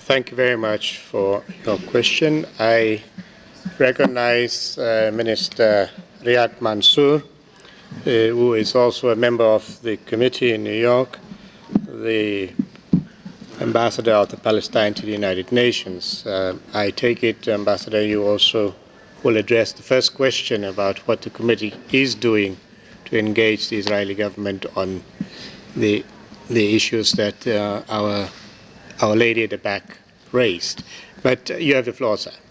Thank you very much for your question. I recognize Minister Riyad Mansour, who is also a member of the committee in New York, the ambassador of Palestine to the United Nations. I take it, Ambassador, you also will address the first question about what the committee is doing to engage the Israeli government on the issues that our lady at the back raised. But you have the floor, sir.